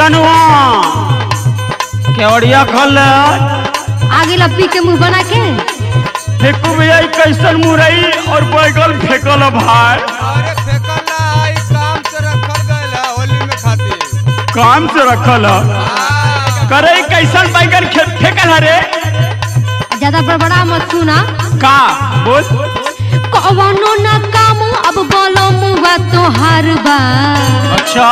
कनुआ केवड़िया खोल आगे लपी के मुंह बना के फेंकू भैया कैसन मुरई और बैगन फेंकल भाई। अरे फेंकल ना आई काम से रखल गइल है होली में खातिर। काम से रखल करे कैसन बैगन फेंकल रे। ज्यादा बड़बड़ा मत सुना का बोल कवनो ना काम अब बोलो मुआ तोहार बा। अच्छा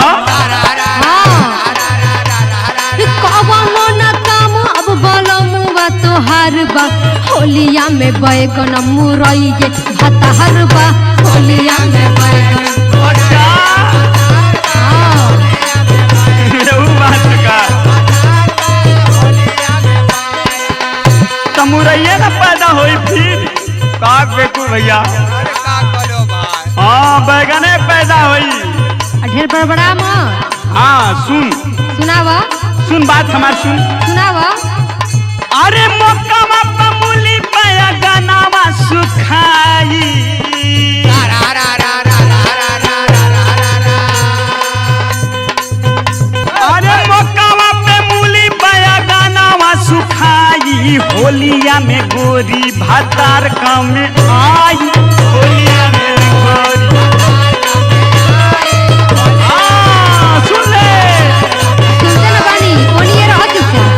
कवनो ना काम अब बोलो मुआ तोहार बा। होलिया में बैगन मुरई के भतार बा। होलिया में बैगन अच्छा एहू बात का तमुरैये ना पैदा होई फिर का बेकू भैया। अरे का करो भाई। हाँ बैगने पैदा होई। ढेर बड़बड़ा मत हाँ सुन सुनावा सुन बात हमार सुन। सुनावा अरे मौका पमुली पाया गानावा सुखाई। अरे मौका पे मूली पाया गानावा सुखाई। होलिया में गोरी भातार काम में आई। होलिया में गोरी सुन ले सुनते ना बानी ओनिए रह चुपचाप।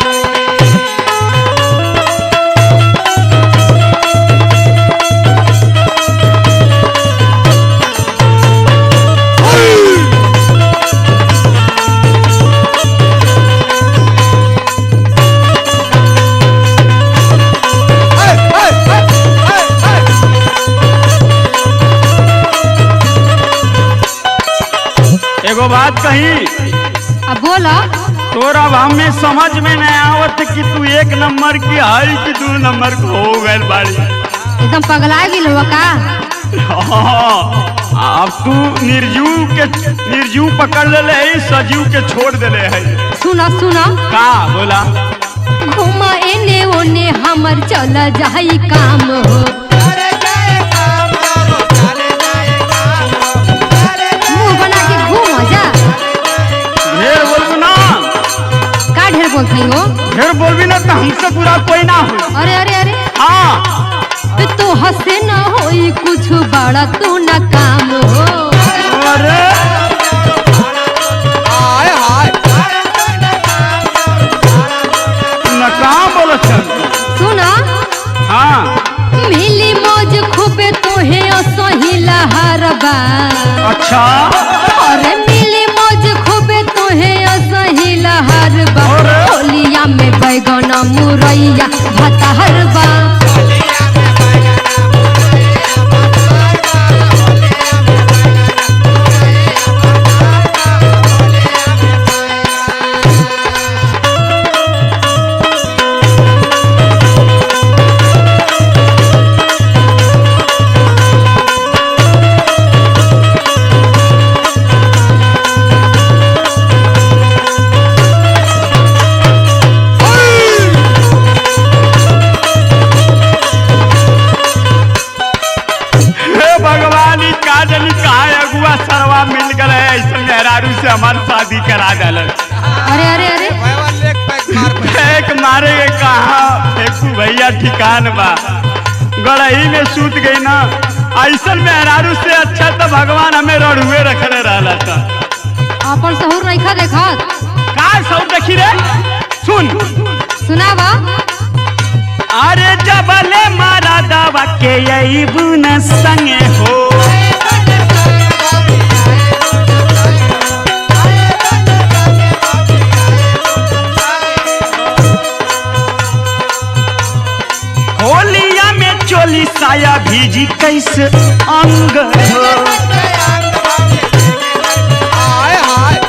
एगो बात कही अब बोला तोरा अब हमें समझ में नहीं आवत कि तू एक नंबर की है कि दो नंबर को हो गए बाड़ी। एकदम पगला गेल हो का। हाँ, अब तू निर्जीव पकड़ ले है सजीव के छोड़ देले है। सुना सुना का बोला घुमा एने ओने हमर चल जाई काम हो। मुंह बना के घूम जा। ढेर बोलबू ना का ढेर बोलते हो। ढेर बोलबी ना तो हमसे बुरा कोई ना हो। अरे अरे अरे हाँ तो हंसे न होई कुछ बड़ा तू न काम हो। अरे हाय हाय न कहाँ बोलो चल। सुना हाँ मिली मौज खूबे तोहे असही लहरबा। अच्छा अरे मिली मौज खूबे तोहे असही लहरबा। अरे। होलिया में बैगन मुरैया भतारबा। सरवा मिल गए ऐसा मेहरारू से हमारी शादी करा दल। अरे अरे अरे भाईवा लेग पैक मार फेंक मारे कहा फेंकू भैया ठिकान बा गड़ही में सूत गई ना। ऐसा मेहरारू से अच्छा तो भगवान हमें रड़ुए रखले रहला था। अपन सहूर नहीं देखत का सब देखी रे सुन सुनावा। अरे जबले मारा दावा के यही बुन संगे हो। होलिया में चोली साया भीजी कैसे अंग हो। हाय हाय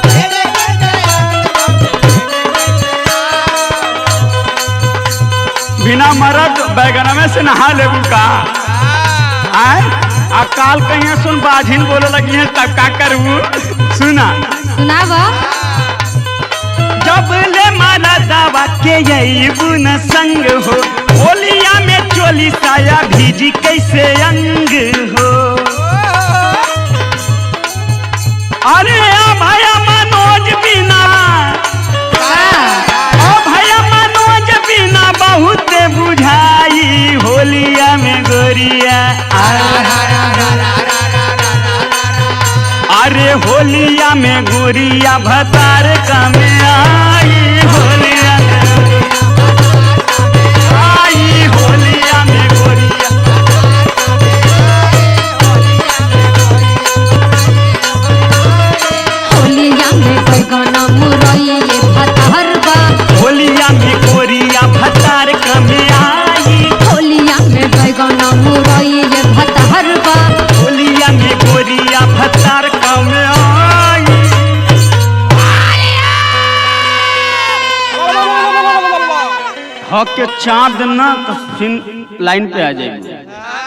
बिना मरद बैगन में से नहा लेबू का आय आ काल कहीं सुन बाझिन बोले लगी है तब का करू सुना सुनावा। जब ले मारा दावा के यही बुन संग हो। होलिया में चोली साया भीजी कैसे अंग हो। अरे भाया मनोज बिना होलिया में गोरिया भतार काम आई होलिया में आई होलिया में गोरिया होलिया में बैगन मुरई भतार बा होलिया में गोरिया भतार काम आई होलिया में बैगन मुरई भतार बा होलिया में गोरिया भतार काम आई हक के चाँद ना तो फिर लाइन पे आ जाएगी।